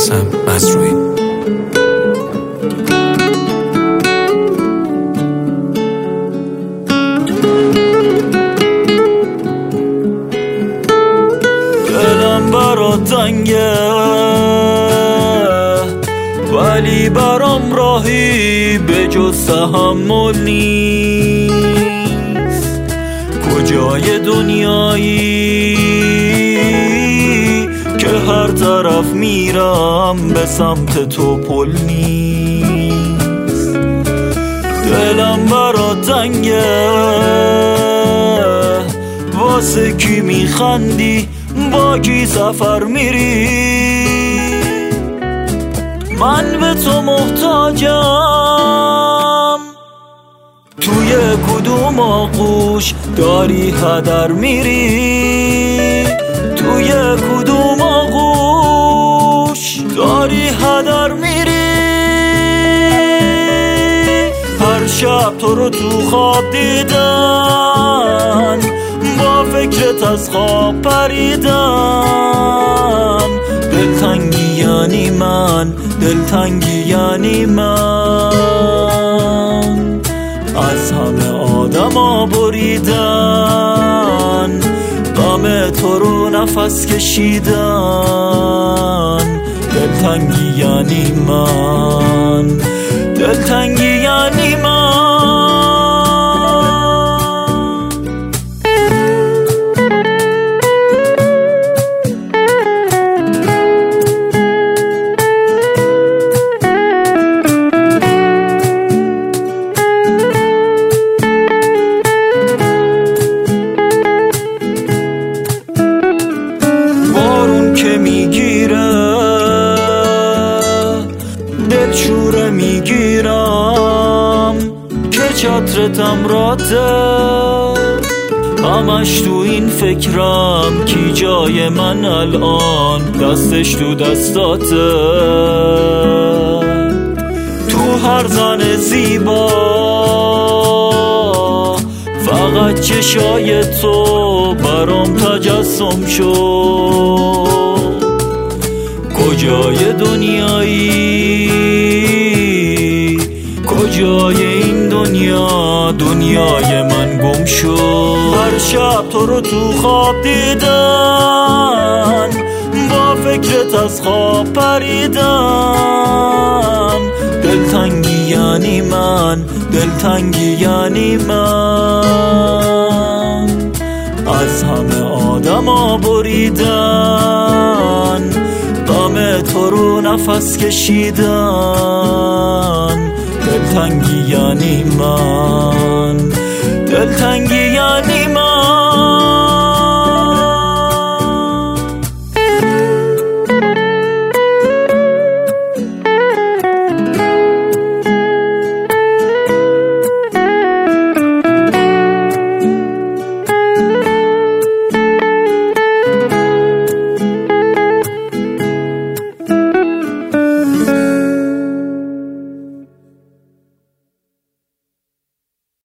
میثم مزروعی. دلم برا تنگه ولی برام راهی به جز تحمل نیست. کجای دنیایی که هر طرف میرم به سمت تو پل نیست. دلم برا تنگه واسه کی میخندی، با کی سفر میری؟ من به تو محتاجم، توی کدوم آغوش داری هدر میری؟ توی کدوم آغوش داری هدر میری؟ هر شب تو رو تو خواب دیدن، با فکرت از خواب پریدن. دلتنگی یعنی من، دلتنگی یعنی من. از همه آدما بریدن، غم تو رو نفس کشیدن. دلتنگی یعنی من، دلتنگی یعنی من. که میگیره دلشوره میگیرم که چترتم راته. همش تو این فکرم کی جای من الان دستش تو دستاته. تو هر زن زیبا فقط چشای تو برام تجسم شد. کجای دنیایی، کجای این دنیا، دنیای من گم شد. هر شب تو رو تو خواب دیدن، با فکرت از خواب پریدن. دلتنگی یعنی من، دلتنگی یعنی من. از همه آدما بریدن، غم تو رو نفس کشیدن. دلتنگی یعنی من، دلتنگی